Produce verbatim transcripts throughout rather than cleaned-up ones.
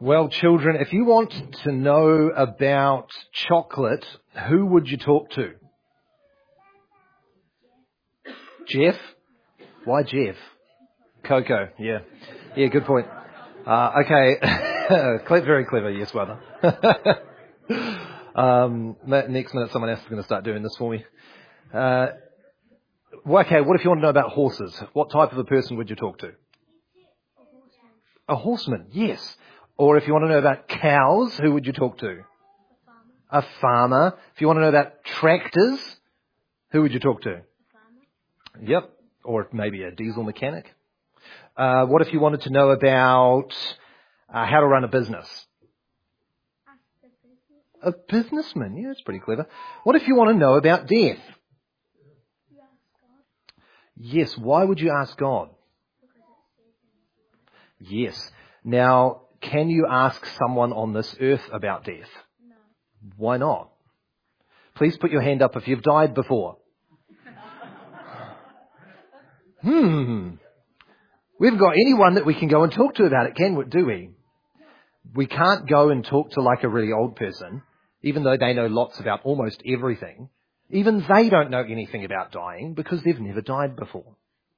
Well, children, if you want to know about chocolate, who would you talk to? Jeff? Why Jeff? Coco, yeah. Yeah, good point. Uh, okay, Cle- very clever, yes, brother. um, ma- next minute someone else is going to start doing this for me. Uh, well, okay, what if you want to know about horses? What type of a person would you talk to? A horseman, yes. Or if you want to know about cows, who would you talk to? A farmer. A farmer. If you want to know about tractors, who would you talk to? A farmer. Yep. Or maybe a diesel mechanic. Uh, what if you wanted to know about uh, how to run a business? A businessman. Yeah, that's pretty clever. What if you want to know about death? Yes. Why would you ask God? Yes. Now, can you ask someone on this earth about death? No. Why not? Please put your hand up if you've died before. hmm. We haven't got anyone that we can go and talk to about it, can we? Do we? We can't go and talk to like a really old person, even though they know lots about almost everything. Even they don't know anything about dying because they've never died before.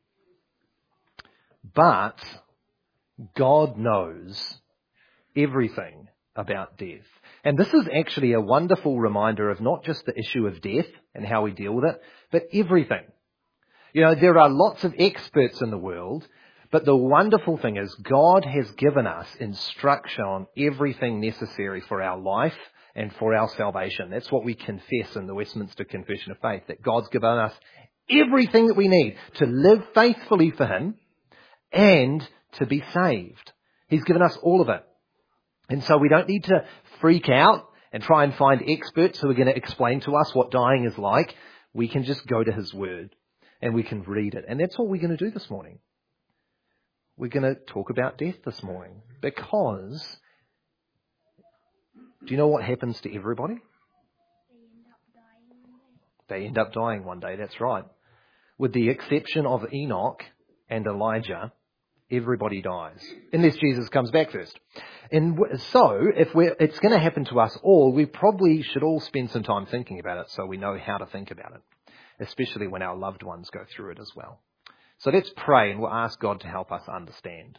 But God knows everything about death. And this is actually a wonderful reminder of not just the issue of death and how we deal with it, but everything. You know, there are lots of experts in the world, but the wonderful thing is God has given us instruction on everything necessary for our life and for our salvation. That's what we confess in the Westminster Confession of Faith, that God's given us everything that we need to live faithfully for Him and to be saved. He's given us all of it. And so we don't need to freak out and try and find experts who are going to explain to us what dying is like. We can just go to His Word and we can read it. And that's all we're going to do this morning. We're going to talk about death this morning because do you know what happens to everybody? They end up dying one day. That's right. With the exception of Enoch and Elijah, everybody dies, unless Jesus comes back first. And so, if we're, it's going to happen to us all, we probably should all spend some time thinking about it so we know how to think about it, especially when our loved ones go through it as well. So let's pray and we'll ask God to help us understand.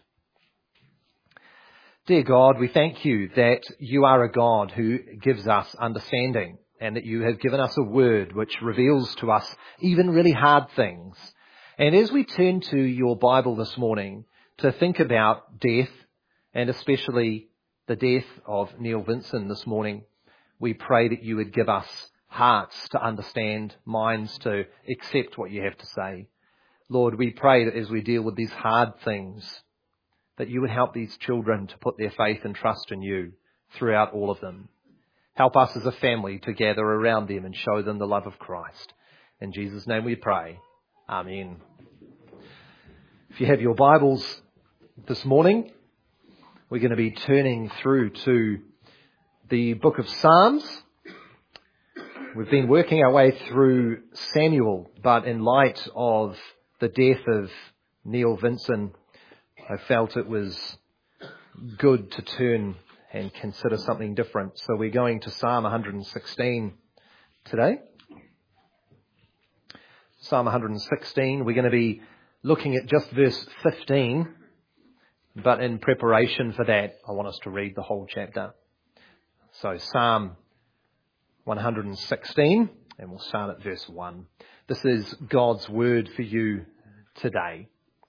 Dear God, we thank you that you are a God who gives us understanding and that you have given us a word which reveals to us even really hard things. And as we turn to your Bible this morning to think about death, and especially the death of Neil Vinson this morning, we pray that you would give us hearts to understand, minds to accept what you have to say. Lord, we pray that as we deal with these hard things, that you would help these children to put their faith and trust in you throughout all of them. Help us as a family to gather around them and show them the love of Christ. In Jesus' name we pray. Amen. If you have your Bibles this morning, we're going to be turning through to the book of Psalms. We've been working our way through Samuel, but in light of the death of Neil Vinson, I felt it was good to turn and consider something different. So we're going to Psalm one hundred sixteen today. Psalm one hundred sixteen, we're going to be looking at just verse fifteen, but in preparation for that, I want us to read the whole chapter. So Psalm one hundred sixteen, and we'll start at verse one. This is God's word for you today.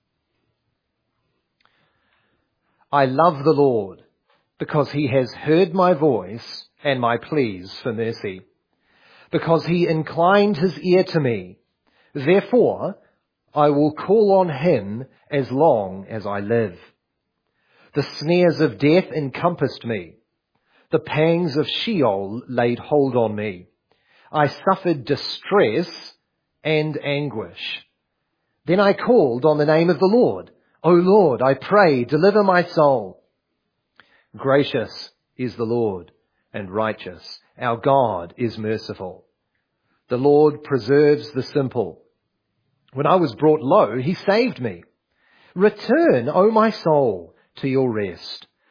I love the Lord because he has heard my voice and my pleas for mercy, because he inclined his ear to me. Therefore, I will call on him as long as I live. The snares of death encompassed me. The pangs of Sheol laid hold on me. I suffered distress and anguish. Then I called on the name of the Lord. O Lord, I pray, deliver my soul. Gracious is the Lord and righteous. Our God is merciful. The Lord preserves the simple. When I was brought low, he saved me. Return, O my soul, to your rest.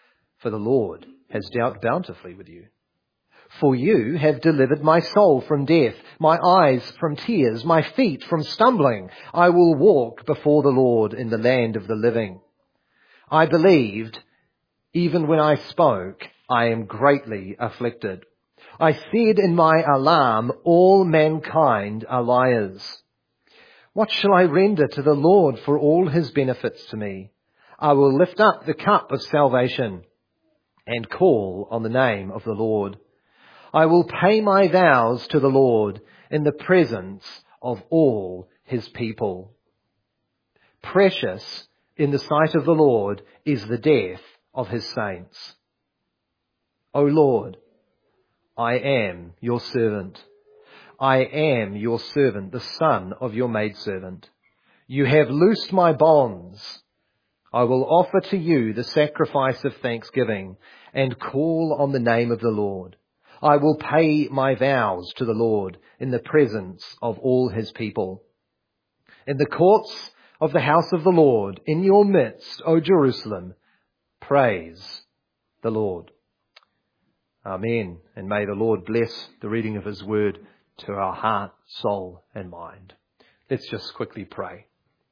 for the Lord has dealt bountifully with you. For you have delivered my soul from death, my eyes from tears, my feet from stumbling. I will walk before the Lord in the land of the living. I believed, even when I spoke, I am greatly afflicted. I said in my alarm, all mankind are liars. What shall I render to the Lord for all his benefits to me? I will lift up the cup of salvation and call on the name of the Lord. I will pay my vows to the Lord in the presence of all his people. Precious in the sight of the Lord is the death of his saints. O Lord, I am your servant. I am your servant, the son of your maidservant. You have loosed my bonds. I will offer to you the sacrifice of thanksgiving and call on the name of the Lord. I will pay my vows to the Lord in the presence of all his people. In the courts of the house of the Lord, in your midst, O Jerusalem, praise the Lord. Amen. And may the Lord bless the reading of his word to our heart, soul, and mind. Let's just quickly pray.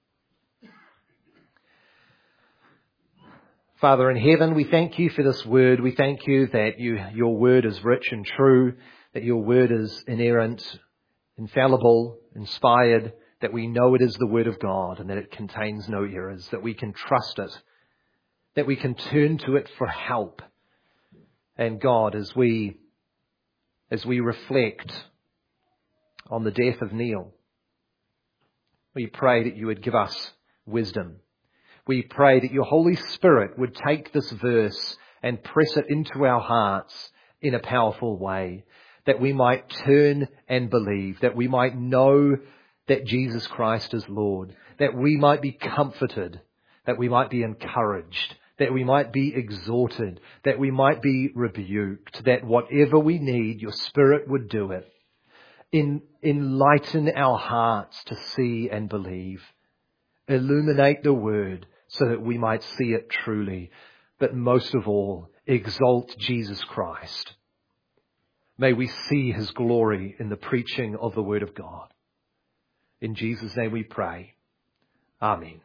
Father in heaven, we thank you for this word. We thank you that you, your word is rich and true, that your word is inerrant, infallible, inspired, that we know it is the word of God and that it contains no errors, that we can trust it, that we can turn to it for help. And God, as we, as we reflect on the death of Neil, we pray that you would give us wisdom. We pray that your Holy Spirit would take this verse and press it into our hearts in a powerful way, that we might turn and believe, that we might know that Jesus Christ is Lord, that we might be comforted, that we might be encouraged, that we might be exhorted, that we might be rebuked, that whatever we need, your Spirit would do it. In, enlighten our hearts to see and believe. Illuminate the word so that we might see it truly. But most of all, exalt Jesus Christ. May we see his glory in the preaching of the word of God. In Jesus' name we pray. Amen.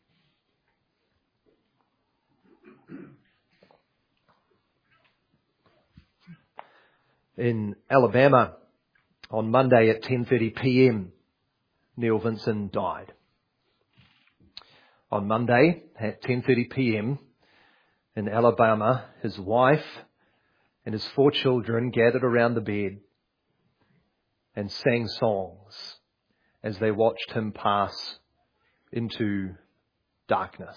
In Alabama, on Monday at ten thirty p.m, Neil Vinson died. On Monday at ten thirty p.m. in Alabama, his wife and his four children gathered around the bed and sang songs as they watched him pass into darkness.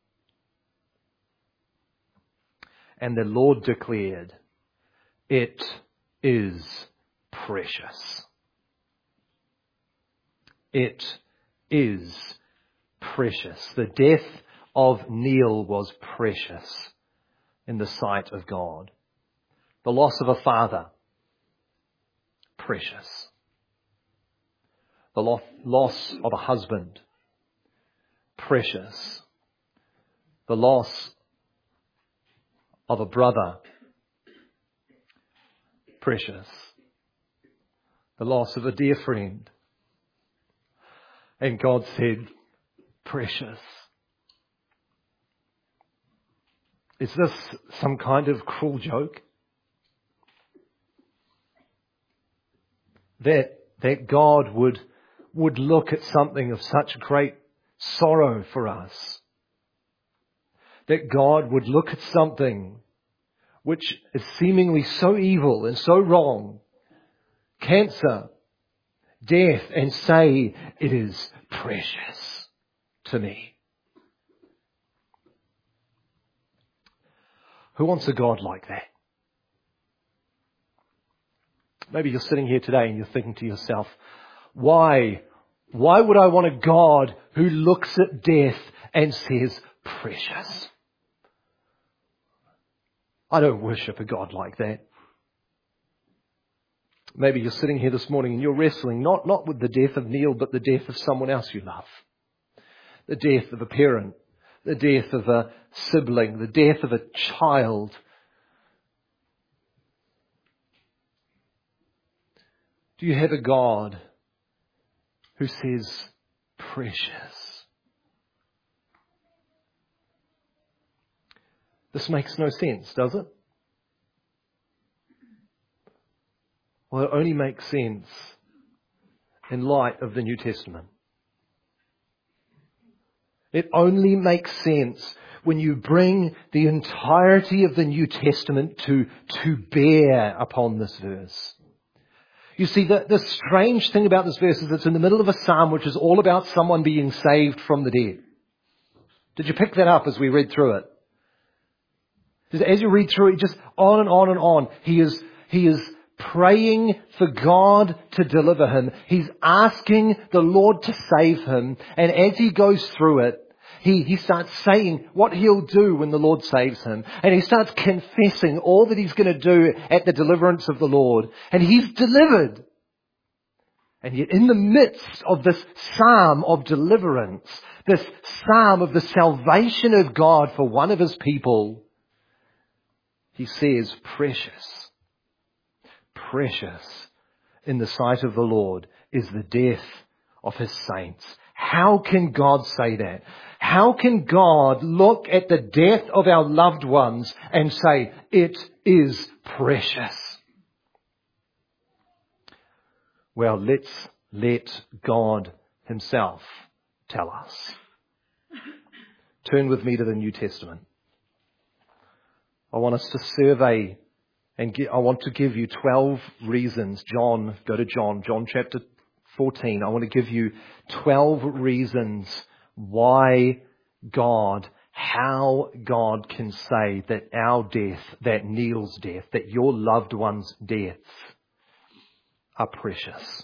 And the Lord declared, "It is precious." It is precious. The death of Neil was precious in the sight of God. The loss of a father, precious. The lo- loss of a husband, precious. The loss of a brother, precious. The loss of a dear friend. And God said, precious. Is this some kind of cruel joke? That, that God would, would look at something of such great sorrow for us. That God would look at something which is seemingly so evil and so wrong, cancer, death, and say, it is precious to me. Who wants a God like that? Maybe you're sitting here today and you're thinking to yourself, why? Why would I want a God who looks at death and says, precious? I don't worship a God like that. Maybe you're sitting here this morning and you're wrestling not, not with the death of Neil, but the death of someone else you love. The death of a parent, the death of a, sibling, the death of a child. Do you have a God who says, precious? This makes no sense, does it? Well, it only makes sense in light of the New Testament. It only makes sense when you bring the entirety of the New Testament to, to bear upon this verse. You see, the, the strange thing about this verse is it's in the middle of a psalm which is all about someone being saved from the dead. Did you pick that up as we read through it? As you read through it, just on and on and on, he is, he is praying for God to deliver him. He's asking the Lord to save him. And as he goes through it, he, he starts saying what he'll do when the Lord saves him. And he starts confessing all that he's going to do at the deliverance of the Lord. And he's delivered. And yet in the midst of this psalm of deliverance, this psalm of the salvation of God for one of his people, he says, precious, precious in the sight of the Lord is the death of his saints. How can God say that? How can God look at the death of our loved ones and say, it is precious? Well, let's let God himself tell us. Turn with me to the New Testament. I want us to survey and get, I want to give you twelve reasons. John, go to John, John chapter fourteen. I want to give you twelve reasons why God, how God can say that our death, that Neil's death, that your loved one's deaths are precious.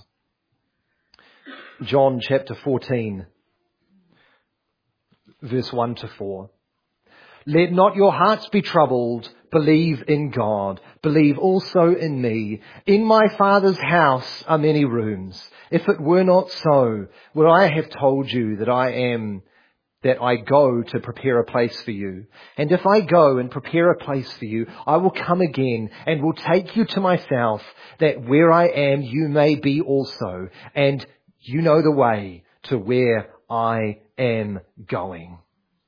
John chapter fourteen, verse one to four. Let not your hearts be troubled. Believe in God. Believe also in me. In my Father's house are many rooms. If it were not so, would I have told you that I am, that I go to prepare a place for you? And if I go and prepare a place for you, I will come again and will take you to myself, that where I am you may be also. And you know the way to where I am going.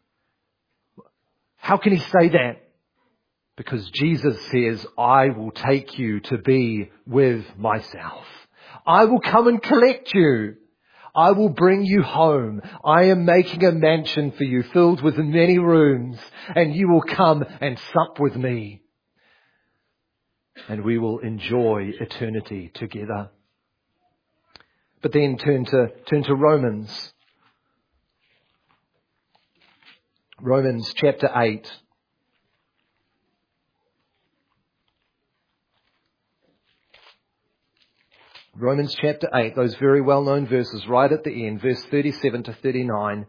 How can he say that? Because Jesus says, I will take you to be with myself. I will come and collect you. I will bring you home. I am making a mansion for you filled with many rooms, and you will come and sup with me. And we will enjoy eternity together. But then turn to, turn to Romans. Romans chapter eight. Romans chapter eight, those very well-known verses right at the end, verse thirty-seven to thirty-nine.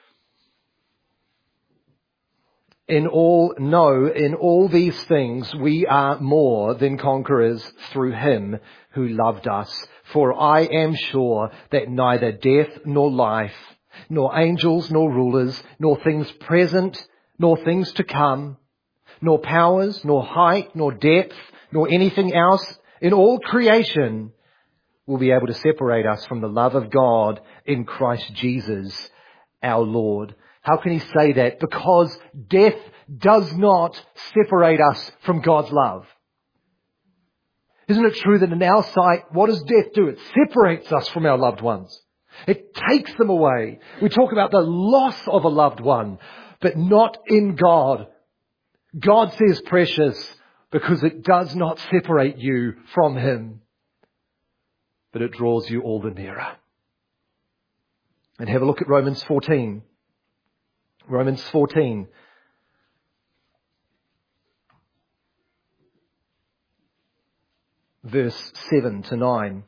In all, no, in all these things we are more than conquerors through him who loved us. For I am sure that neither death nor life, nor angels, nor rulers, nor things present, nor things to come, nor powers, nor height, nor depth, nor anything else in all creation will be able to separate us from the love of God in Christ Jesus, our Lord. How can he say that? Because death does not separate us from God's love. Isn't it true that in our sight, what does death do? It separates us from our loved ones. It takes them away. We talk about the loss of a loved one, but not in God. God says precious because it does not separate you from him, but it draws you all the nearer. And have a look at Romans fourteen. Romans fourteen. Verse seven to nine.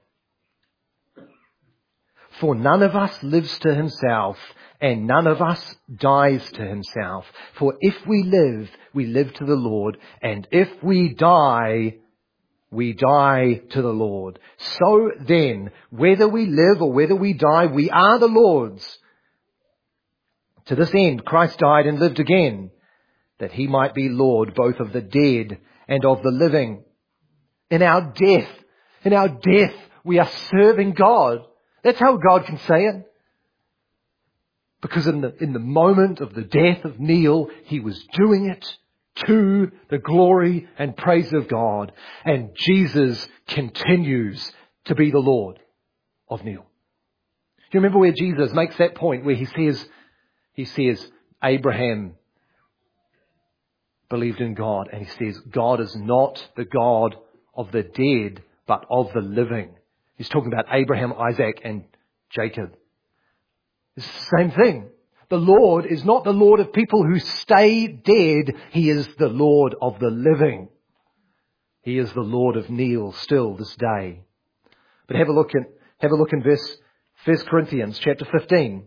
For none of us lives to himself, and none of us dies to himself. For if we live, we live to the Lord, and if we die, we die to the Lord. So then, whether we live or whether we die, we are the Lord's. To this end, Christ died and lived again, that he might be Lord both of the dead and of the living. In our death, in our death, we are serving God. That's how God can say it. Because in the, in the moment of the death of Neil, he was doing it to the glory and praise of God. And Jesus continues to be the Lord of Neil. Do you remember where Jesus makes that point where he says, he says, Abraham believed in God, and he says, God is not the God of the dead, but of the living. He's talking about Abraham, Isaac, and Jacob. It's the same thing. The Lord is not the Lord of people who stay dead. He is the Lord of the living. He is the Lord of Neil still this day. But have a look at, have a look in verse, First Corinthians chapter fifteen.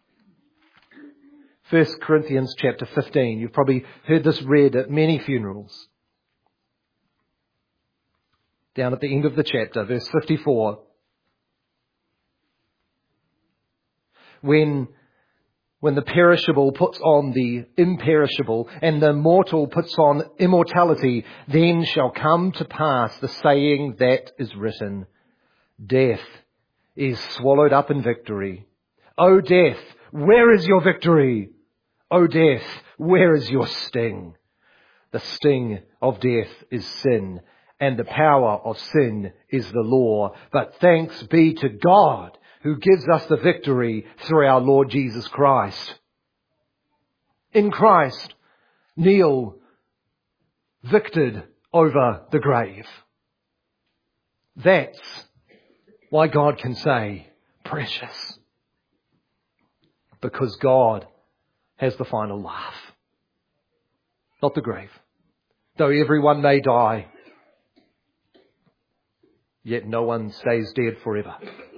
First Corinthians chapter fifteen. You've probably heard this read at many funerals. Down at the end of the chapter, verse fifty-four. When, when the perishable puts on the imperishable and the mortal puts on immortality, then shall come to pass the saying that is written, death is swallowed up in victory. O death, where is your victory? O death, where is your sting? The sting of death is sin, and the power of sin is the law. But thanks be to God, who gives us the victory through our Lord Jesus Christ. In Christ, Neil victored over the grave. That's why God can say, precious. Because God has the final laugh. Not the grave. Though everyone may die, yet no one stays dead forever.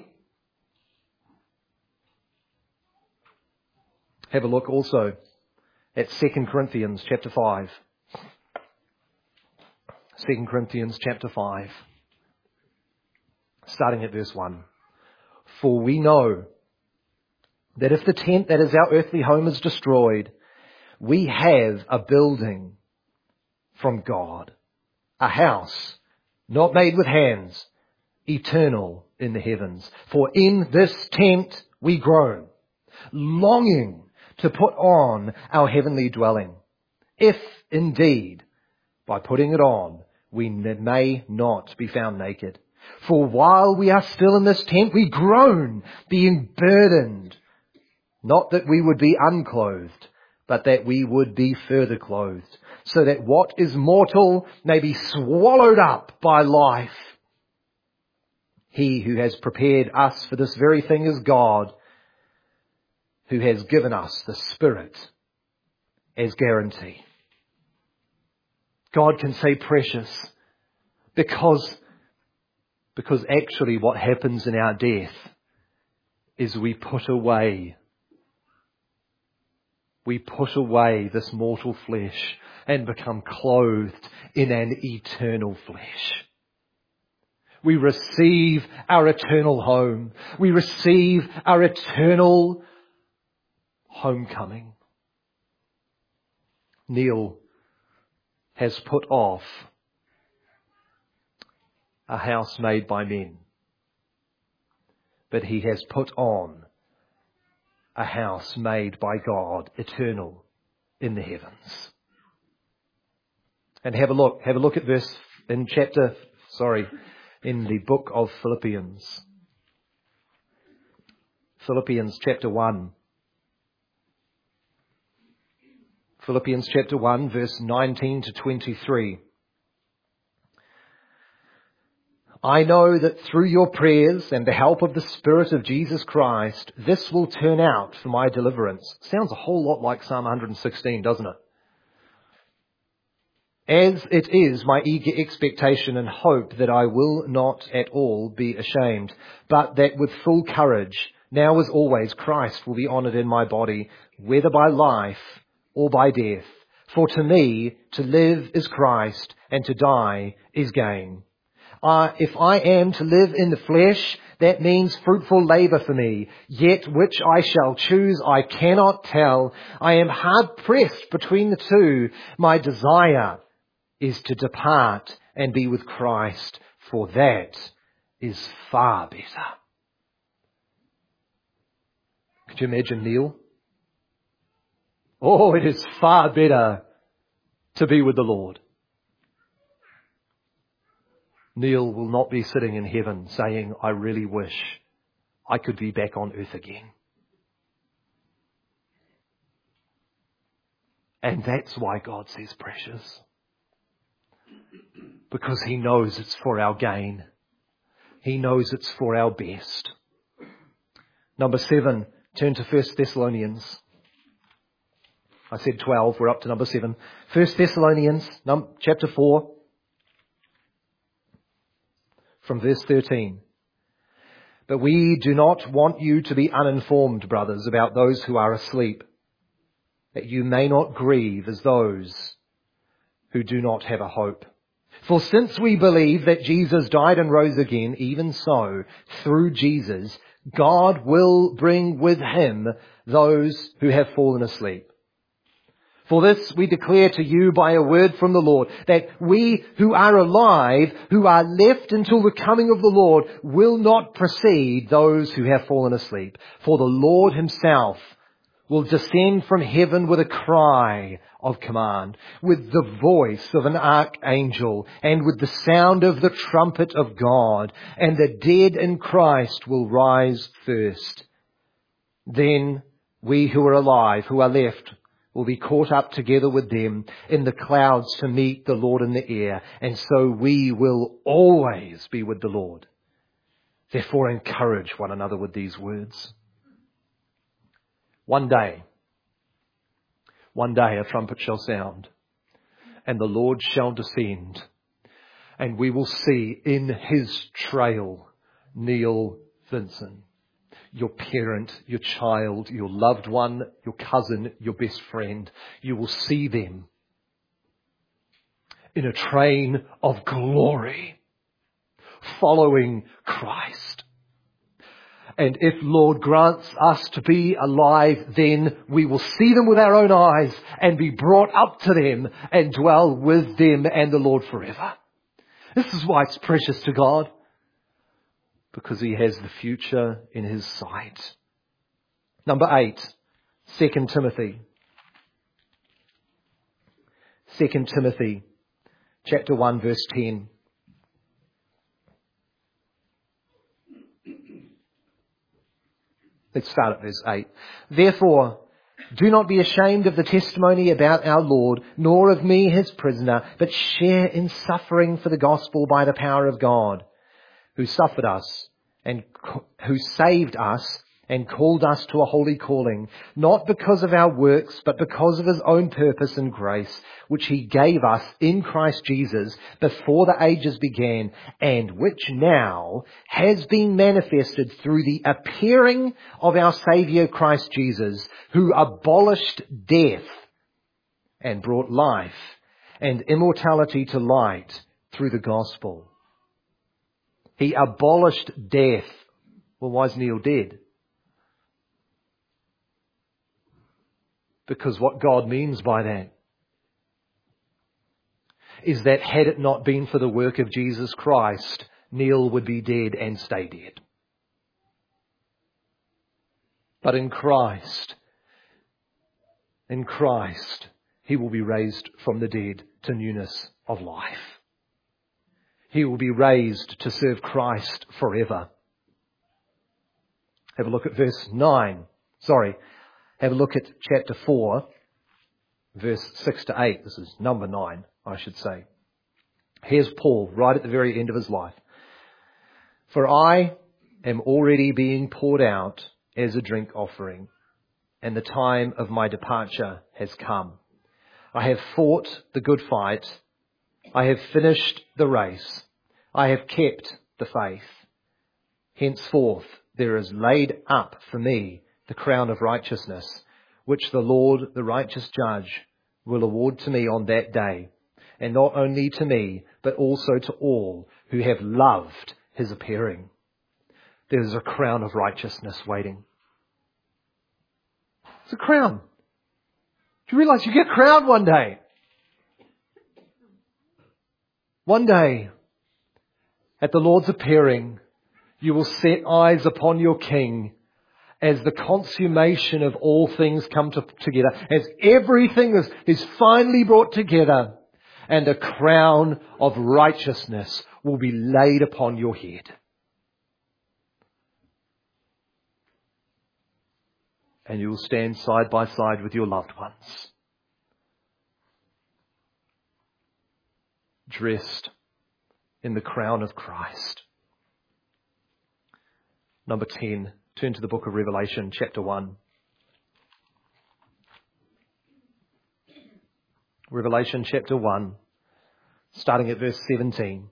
Have a look also at Second Corinthians chapter five. Second Corinthians chapter five. Starting at verse one. For we know that if the tent that is our earthly home is destroyed, we have a building from God, a house not made with hands, eternal in the heavens. For in this tent we groan, longing to put on our heavenly dwelling, if indeed by putting it on we may not be found naked. For while we are still in this tent, we groan, being burdened, not that we would be unclothed, but that we would be further clothed, so that what is mortal may be swallowed up by life. He who has prepared us for this very thing is God, who has given us the Spirit as guarantee. God can say precious because, because actually what happens in our death is we put away, we put away this mortal flesh and become clothed in an eternal flesh. We receive our eternal home. We receive our eternal homecoming. Neil has put off a house made by men, but he has put on a house made by God, eternal in the heavens. And have a look, have a look at verse in chapter, sorry, in the book of Philippians. Philippians chapter one. Philippians chapter one, verse nineteen to twenty-three. I know that through your prayers and the help of the Spirit of Jesus Christ, this will turn out for my deliverance. Sounds a whole lot like Psalm one sixteen, doesn't it? As it is my eager expectation and hope that I will not at all be ashamed, but that with full courage, now as always, Christ will be honoured in my body, whether by life or by death. For to me, to live is Christ, and to die is gain. Uh, if I am to live in the flesh, That means fruitful labour for me. Yet which I shall choose I cannot tell. I am hard pressed between the two. My desire is to depart and be with Christ, for that is far better. Could you imagine Neil? Oh, it is far better to be with the Lord. Neil will not be sitting in heaven saying, I really wish I could be back on earth again. And that's why God says precious. Because He knows it's for our gain. He knows it's for our best. Number seven, turn to First Thessalonians. I said twelve, we're up to number seven. First Thessalonians, num- chapter four. From verse thirteen. But we do not want you to be uninformed, brothers, about those who are asleep, that you may not grieve as those who do not have a hope. For since we believe that Jesus died and rose again, even so, through Jesus, God will bring with Him those who have fallen asleep. For this we declare to you by a word from the Lord, that we who are alive, who are left until the coming of the Lord, will not precede those who have fallen asleep. For the Lord Himself will descend from heaven with a cry of command, with the voice of an archangel, and with the sound of the trumpet of God, and the dead in Christ will rise first. Then we who are alive, who are left, will be caught up together with them in the clouds to meet the Lord in the air, and so we will always be with the Lord. Therefore encourage one another with these words. One day, one day a trumpet shall sound, and the Lord shall descend, and we will see in His trail Neil Vinson, your parent, your child, your loved one, your cousin, your best friend. You will see them in a train of glory, following Christ. And if Lord grants us to be alive, then we will see them with our own eyes and be brought up to them and dwell with them and the Lord forever. This is why it's precious to God. Because He has the future in His sight. Number eight, Second Timothy. Second Timothy, chapter one, verse ten. Let's start at verse eight. Therefore, do not be ashamed of the testimony about our Lord, nor of me, His prisoner, but share in suffering for the gospel by the power of God, who suffered us and who saved us and called us to a holy calling, not because of our works, but because of His own purpose and grace, which He gave us in Christ Jesus before the ages began, and which now has been manifested through the appearing of our Saviour Christ Jesus, who abolished death and brought life and immortality to light through the gospel. He abolished death. Well, why is Neil dead? Because what God means by that is that had it not been for the work of Jesus Christ, Neil would be dead and stay dead. But in Christ, in Christ, He will be raised from the dead to newness of life. He will be raised to serve Christ forever. Have a look at verse nine. Sorry. Have a look at chapter four, verse six to eight. This is number nine, I should say. Here's Paul right at the very end of his life. For I am already being poured out as a drink offering, and the time of my departure has come. I have fought the good fight. I have finished the race. I have kept the faith. Henceforth there is laid up for me the crown of righteousness, which the Lord, the righteous judge, will award to me on that day, and not only to me, but also to all who have loved His appearing. there's a crown of righteousness waiting. It's a crown. Do you realize you get crowned one day? One day, at the Lord's appearing, you will set eyes upon your King as the consummation of all things come to, together, as everything is, is finally brought together, and a crown of righteousness will be laid upon your head. And you will stand side by side with your loved ones, dressed in the crown of Christ. Number ten, turn to the book of Revelation, chapter one. Revelation chapter one, starting at verse seventeen.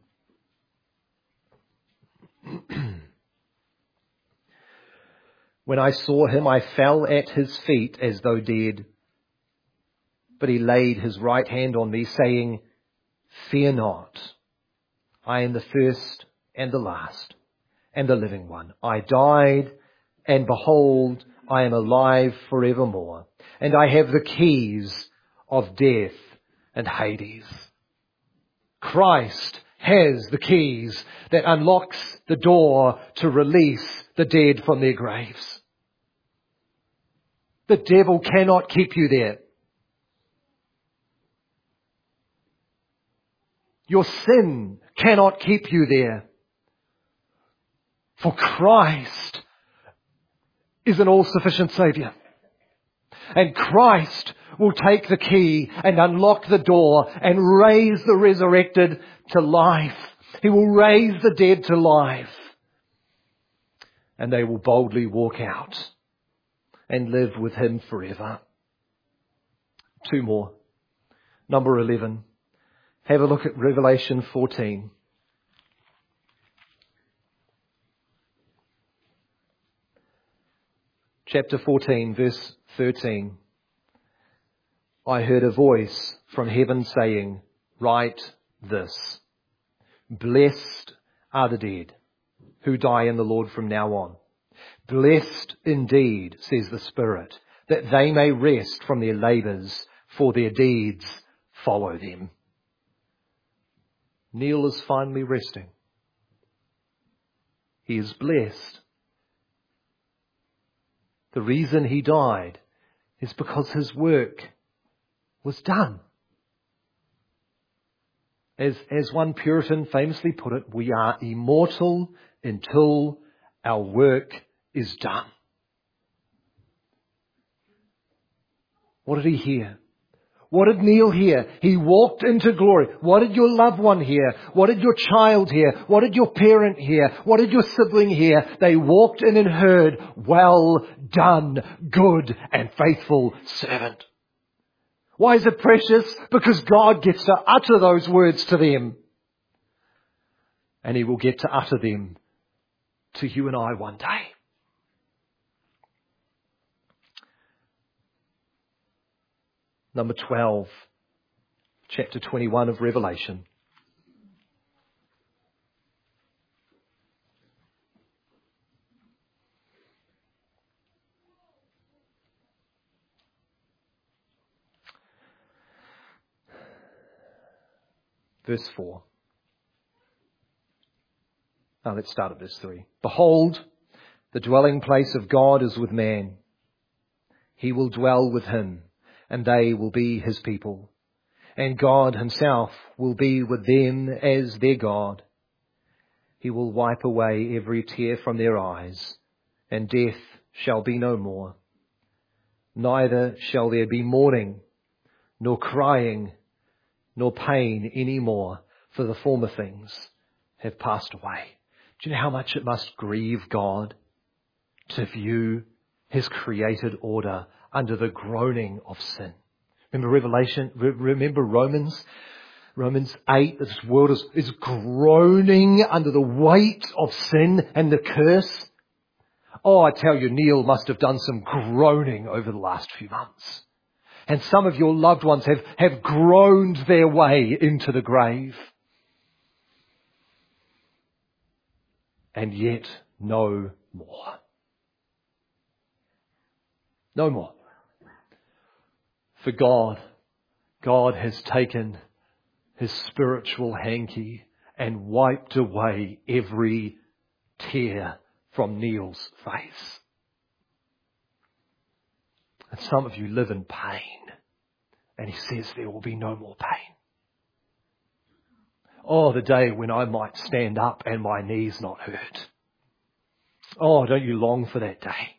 When I saw him, I fell at his feet as though dead. But he laid his right hand on me, saying, Fear not. I am the first and the last, and the living one. I died, and behold, I am alive forevermore. And I have the keys of death and Hades. Christ has the keys that unlocks the door to release the dead from their graves. The devil cannot keep you there. Your sin cannot keep you there. For Christ is an all-sufficient Saviour. And Christ will take the key and unlock the door and raise the resurrected to life. He will raise the dead to life. And they will boldly walk out and live with Him forever. Two more. Number eleven. Have a look at Revelation fourteen. Chapter fourteen, verse thirteen. I heard a voice from heaven saying, Write this. Blessed are the dead who die in the Lord from now on. Blessed indeed, says the Spirit, that they may rest from their labours, for their deeds follow them. Neil is finally resting. He is blessed. The reason he died is because his work was done. As, as one Puritan famously put it, we are immortal until our work is done. What did he hear? What did Neil hear? He walked into glory. What did your loved one hear? What did your child hear? What did your parent hear? What did your sibling hear? They walked in and heard, Well done, good and faithful servant. Why is it precious? Because God gets to utter those words to them. And He will get to utter them to you and I one day. Number twelve, chapter twenty-one of Revelation. Verse four. Now let's start at verse three. Behold, the dwelling place of God is with man. He will dwell with him, and they will be his people. And God Himself will be with them as their God. He will wipe away every tear from their eyes, and death shall be no more. Neither shall there be mourning, nor crying, nor pain any more, for the former things have passed away. Do you know how much it must grieve God to view His created order under the groaning of sin? Remember Revelation, remember Romans, Romans eight, this world is, is groaning under the weight of sin and the curse. Oh, I tell you, Neil must have done some groaning over the last few months. And some of your loved ones have, have groaned their way into the grave. And yet, no more. No more. For God, God has taken His spiritual hanky and wiped away every tear from Neil's face. And some of you live in pain, and He says there will be no more pain. Oh, the day when I might stand up and my knees not hurt. Oh, don't you long for that day?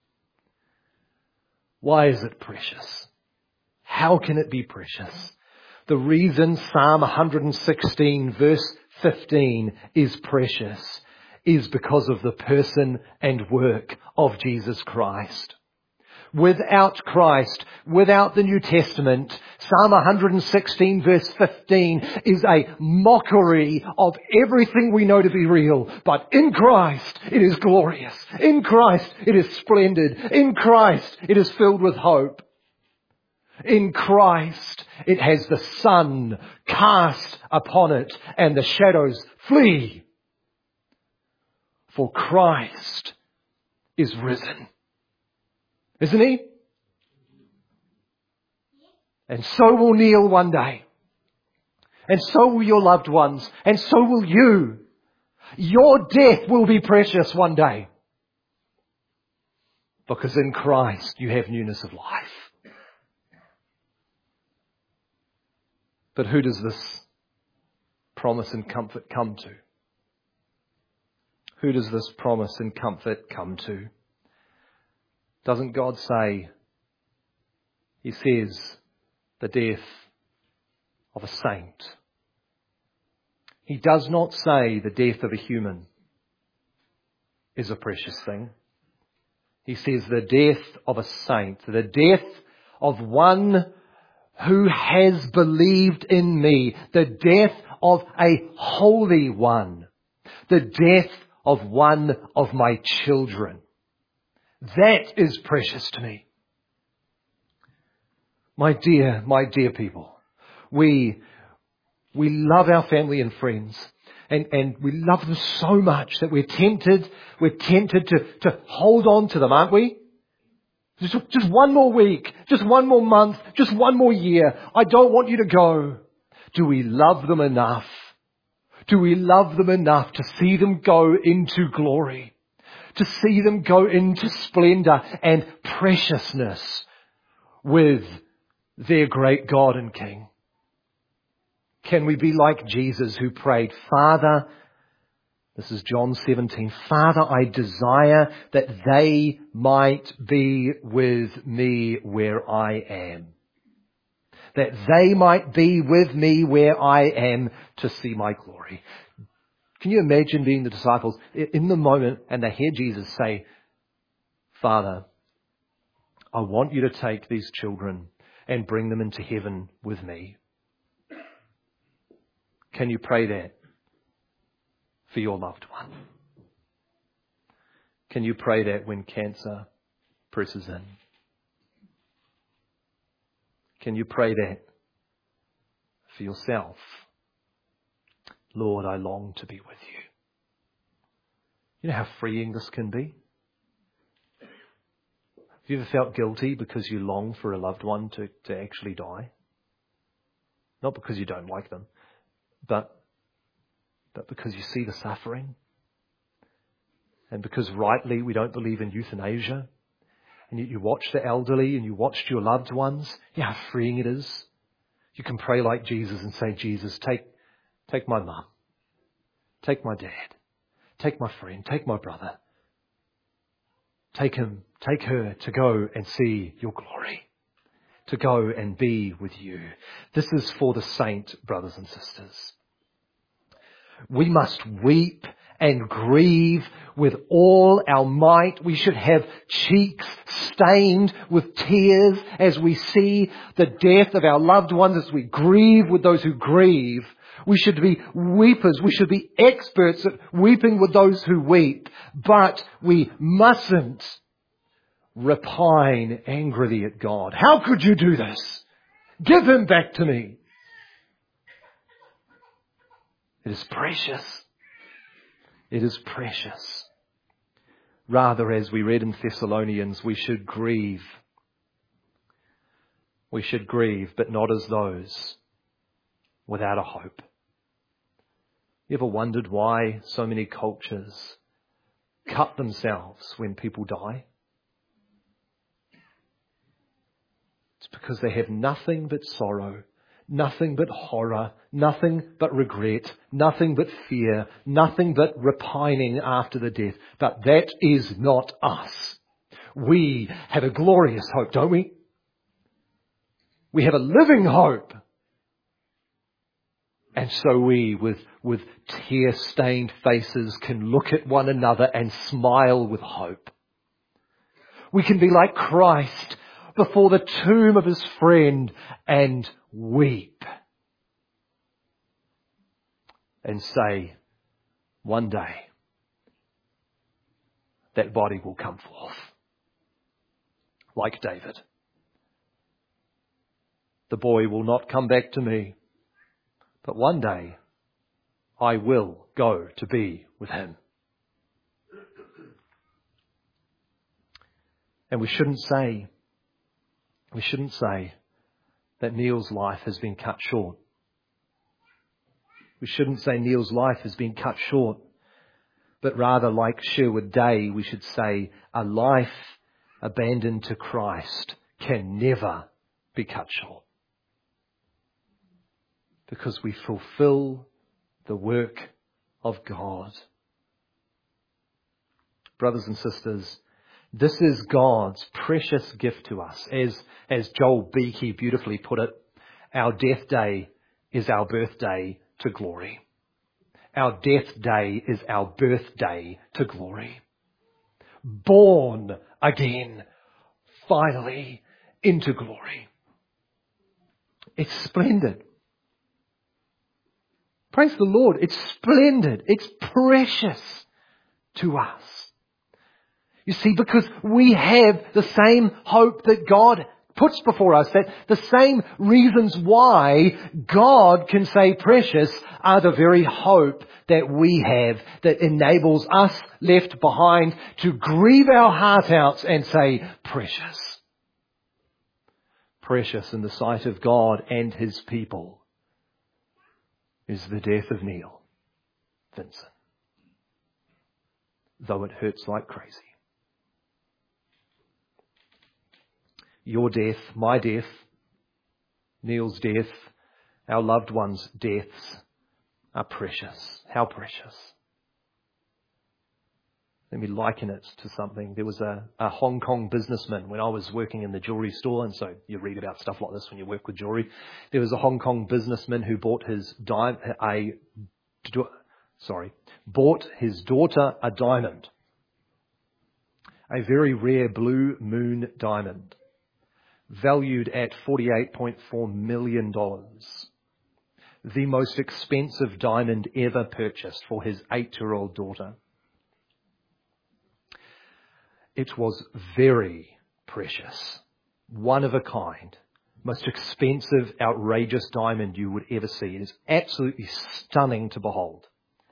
Why is it precious? How can it be precious? The reason Psalm one sixteen verse fifteen is precious is because of the person and work of Jesus Christ. Without Christ, without the New Testament, Psalm one sixteen verse fifteen is a mockery of everything we know to be real. But in Christ, it is glorious. In Christ, it is splendid. In Christ, it is filled with hope. In Christ, it has the sun cast upon it and the shadows flee. For Christ is risen. Isn't He? And so will Neil one day. And so will your loved ones. And so will you. Your death will be precious one day. Because in Christ you have newness of life. But who does this promise and comfort come to? Who does this promise and comfort come to? Doesn't God say, He says, the death of a saint. He does not say the death of a human is a precious thing. He says the death of a saint, the death of one who has believed in me, the death of a holy one, the death of one of my children. That is precious to me. My dear, my dear people, we, we love our family and friends, and, and we love them so much that we're tempted, we're tempted to, to hold on to them, aren't we? Just, just one more week, just one more month, just one more year. I don't want you to go. Do we love them enough? Do we love them enough to see them go into glory? To see them go into splendor and preciousness with their great God and King? Can we be like Jesus, who prayed, Father, this is John seventeen, Father, I desire that they might be with me where I am. That they might be with me where I am to see my glory. Can you imagine being the disciples in the moment and they hear Jesus say, Father, I want you to take these children and bring them into heaven with me. Can you pray that for your loved one? Can you pray that when cancer presses in? Can you pray that for yourself? Lord, I long to be with you. You know how freeing this can be? Have you ever felt guilty because you long for a loved one to, to actually die? Not because you don't like them, but, but because you see the suffering. And because rightly we don't believe in euthanasia. And yet you watch the elderly and you watched your loved ones. You know how freeing it is. You can pray like Jesus and say, Jesus, take, take my mum. Take my dad. Take my friend. Take my brother. Take him, take her to go and see your glory. To go and be with you. This is for the saint, brothers and sisters. We must weep and grieve with all our might. We should have cheeks stained with tears as we see the death of our loved ones, as we grieve with those who grieve. We should be weepers. We should be experts at weeping with those who weep. But we mustn't repine angrily at God. How could you do this? Give him back to me. It is precious. It is precious. Rather, as we read in Thessalonians, we should grieve. We should grieve, but not as those without a hope. You ever wondered why so many cultures cut themselves when people die? It's because they have nothing but sorrow, nothing but horror, nothing but regret, nothing but fear, nothing but repining after the death. But that is not us. We have a glorious hope, don't we? We have a living hope. And so we, with, with tear-stained faces, can look at one another and smile with hope. We can be like Christ before the tomb of his friend and weep. And say, one day, that body will come forth. Like David. The boy will not come back to me, but one day I will go to be with him. And we shouldn't say, we shouldn't say that Neil's life has been cut short. We shouldn't say Neil's life has been cut short, but rather, like Sherwood Day, we should say a life abandoned to Christ can never be cut short. Because we fulfill the work of God. Brothers and sisters, this is God's precious gift to us. As, as Joel Beakey beautifully put it, our death day is our birthday to glory. Our death day is our birthday to glory. Born again, finally, into glory. It's splendid. Praise the Lord. It's splendid. It's precious to us. You see, because we have the same hope that God puts before us, that the same reasons why God can say precious are the very hope that we have that enables us left behind to grieve our heart out and say precious. Precious in the sight of God and his people is the death of Neil Vincent, though it hurts like crazy. Your death, my death, Neil's death, our loved ones' deaths are precious. How precious. Let me liken it to something. There was a, a Hong Kong businessman when I was working in the jewelry store, and so you read about stuff like this when you work with jewelry. There was a Hong Kong businessman who bought his di- a sorry bought his daughter a diamond, a very rare blue moon diamond, valued at forty-eight point four million dollars. The most expensive diamond ever purchased for his eight-year-old daughter. It was very precious, one of a kind, most expensive, outrageous diamond you would ever see. It is absolutely stunning to behold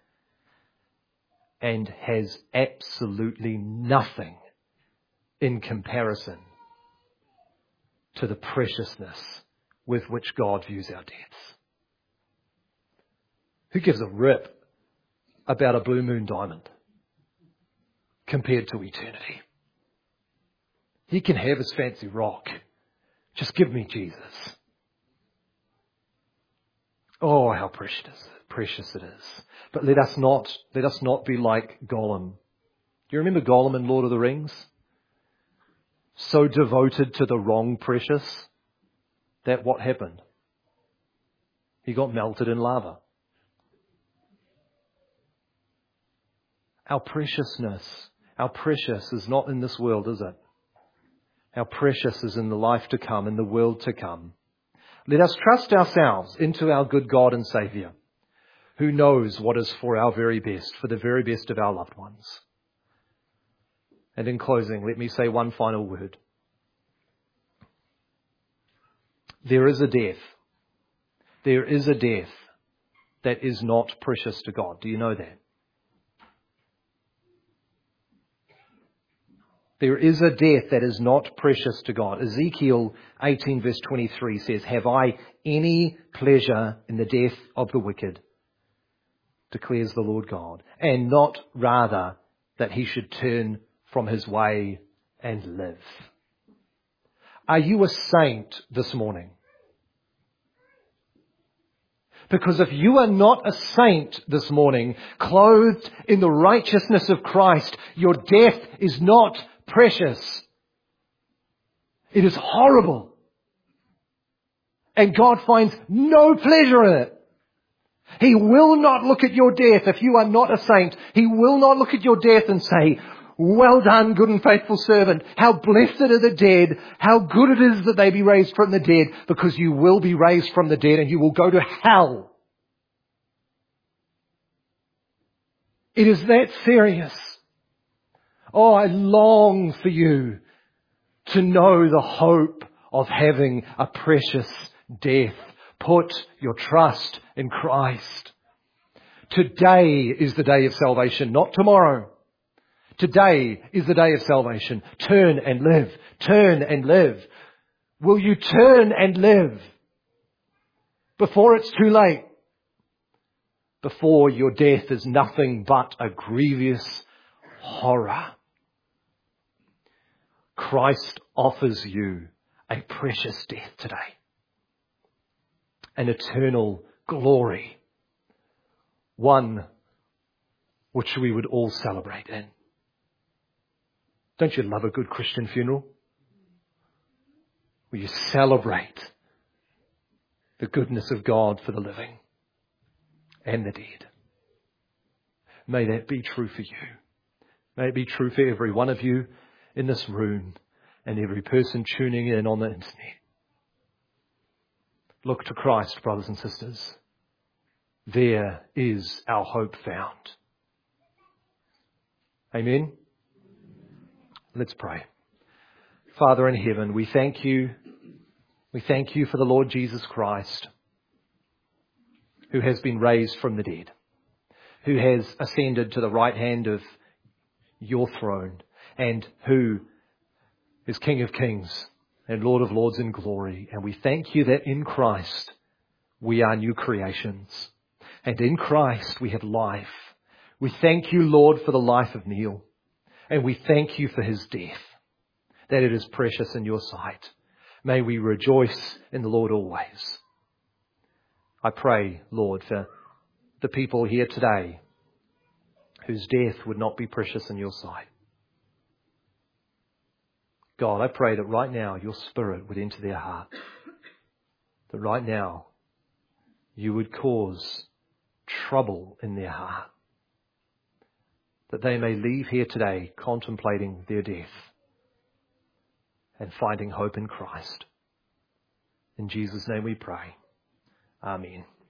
and has absolutely nothing in comparison to the preciousness with which God views our deaths. Who gives a rip about a blue moon diamond compared to eternity? He can have his fancy rock. Just give me Jesus. Oh, how precious, precious it is. But let us not, let us not be like Gollum. Do you remember Gollum in Lord of the Rings? So devoted to the wrong precious that what happened? He got melted in lava. Our preciousness, our precious is not in this world, is it? Our precious is in the life to come, in the world to come. Let us trust ourselves into our good God and Saviour, who knows what is for our very best, for the very best of our loved ones. And in closing, let me say one final word. There is a death. There is a death that is not precious to God. Do you know that? There is a death that is not precious to God. Ezekiel eighteen verse twenty-three says, "Have I any pleasure in the death of the wicked, declares the Lord God, and not rather that he should turn from his way and live." Are you a saint this morning? Because if you are not a saint this morning, clothed in the righteousness of Christ, your death is not precious. It is horrible. And God finds no pleasure in it. He will not look at your death if you are not a saint. He will not look at your death and say, "Well done, good and faithful servant. How blessed are the dead. How good it is that they be raised from the dead," because you will be raised from the dead and you will go to hell. It is that serious. Oh, I long for you to know the hope of having a precious death. Put your trust in Christ. Today is the day of salvation, not tomorrow. Today is the day of salvation. Turn and live. Turn and live. Will you turn and live before it's too late? Before your death is nothing but a grievous horror. Christ offers you a precious death today. An eternal glory. One which we would all celebrate in. Don't you love a good Christian funeral? Where you celebrate the goodness of God for the living and the dead. May that be true for you. May it be true for every one of you in this room and every person tuning in on the internet. Look to Christ, brothers and sisters. There is our hope found. Amen. Let's pray. Father in heaven, we thank you. We thank you for the Lord Jesus Christ, who has been raised from the dead, who has ascended to the right hand of your throne, and who is King of Kings and Lord of Lords in glory. And we thank you that in Christ we are new creations, and in Christ we have life. We thank you, Lord, for the life of Neil, and we thank you for his death, that it is precious in your sight. May we rejoice in the Lord always. I pray, Lord, for the people here today whose death would not be precious in your sight. God, I pray that right now your Spirit would enter their heart. That right now you would cause trouble in their heart. That they may leave here today contemplating their death and finding hope in Christ. In Jesus' name we pray. Amen.